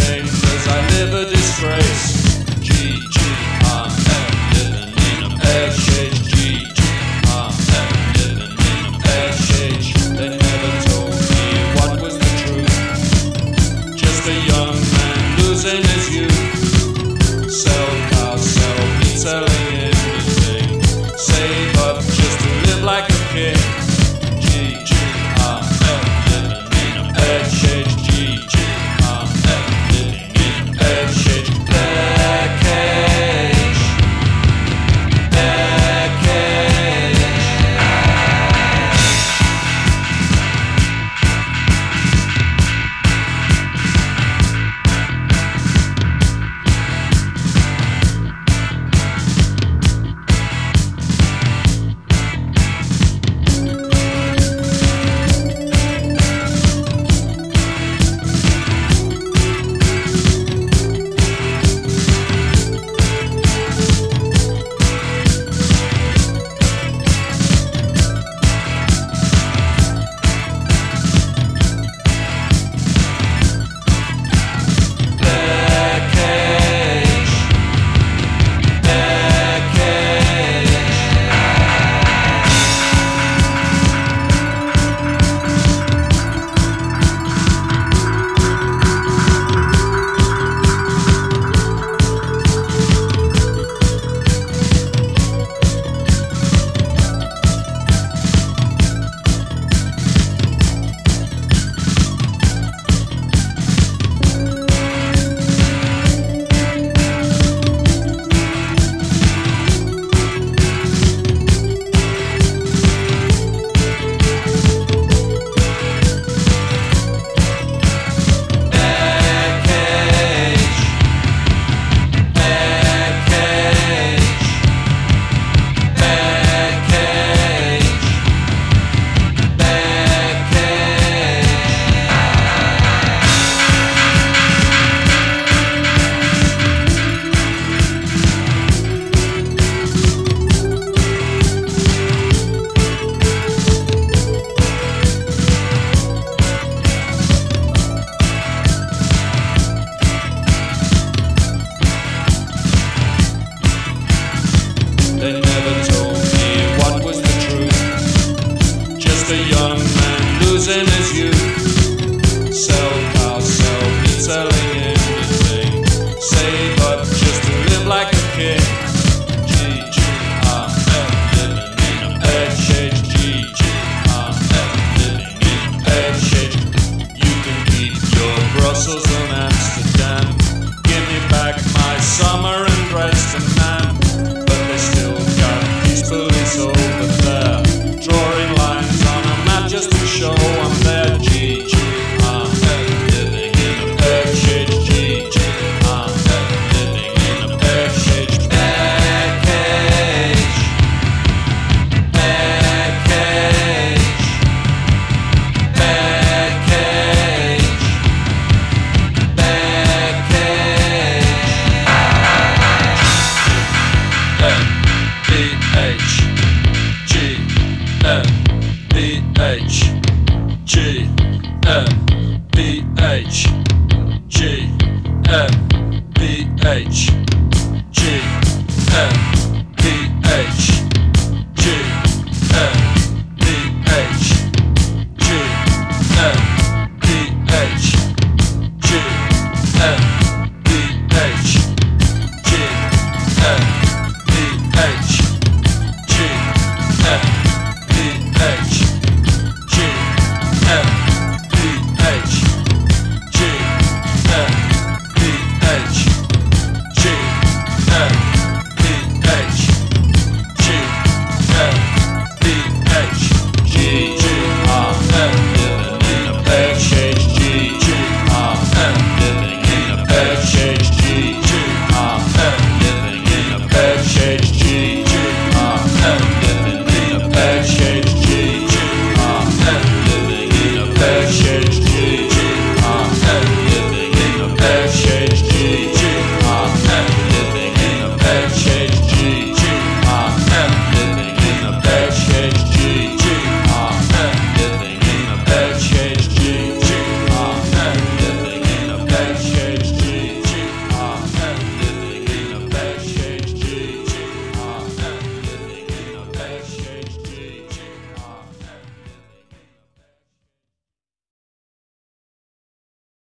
shame, 'cause I live a disgrace. GGRM, living in a bad shade. GGRM, living in a bad shade. They never told me what was the truth. Just a young man losing his youth. Sell cars, sell meat, selling anything. Save up just to live like a king. GGRM, living in a bad shade. GGRM, living in a bad shade. Package, package. They never told me what was the truth. Just a young man losing his youth. Sell cars, sell meat, selling anything. Save up just to live like a king. GGRM, living in a bad shade. GGRM, living in a bad shade. You can keep your Brussels and Amsterdam. Give me back my summer and Dresden, man. Still got these police over there, drawing lines on a map just to show I'm there. GGRM, living in a bad shade. GGRM, living in a bad shade. Package, package, package, package. GMBH, GMBH, GMBH, GM.